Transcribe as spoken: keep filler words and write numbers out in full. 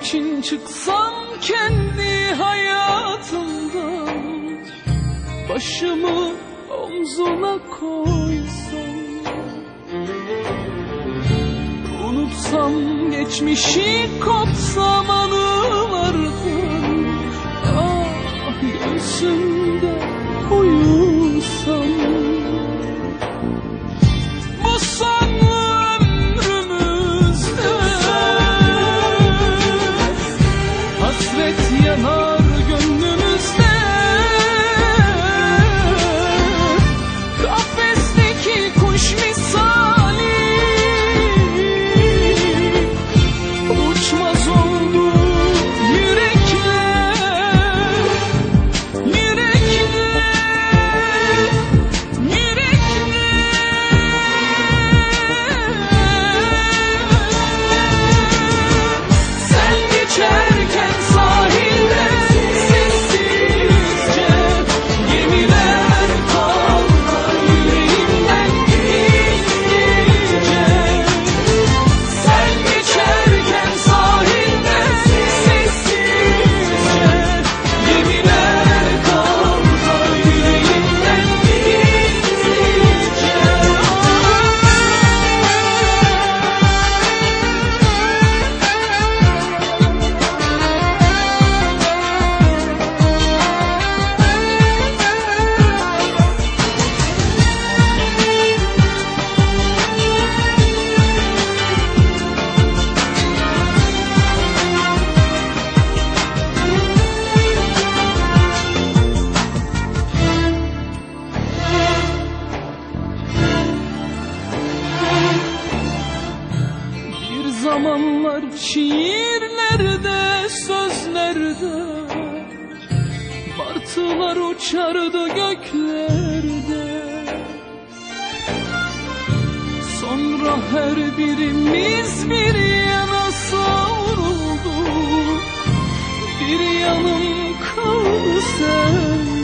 için çıksam kendi hayatımdan, başımı omzuna koysam, unutsam geçmişi, kopsam anılardan, ah göğsümde uyusam. Bu son ömrümüzde hasret yanar gönlümüzde, kafesteki kuş misali uçmaz oldu yürekler, yürekler, yürekler. Sen geçerken sahilde sessizce gemiler kalkar yüreğimden gizlice. Sen geçerken sahilde sessizce gemiler kalkar yüreğimden gizlice. Bir zamanlar şiirlerde, sözlerde martılar uçardı göklerde. Sonra her birimiz bir yana savruldu, bir yanım kaldı sen.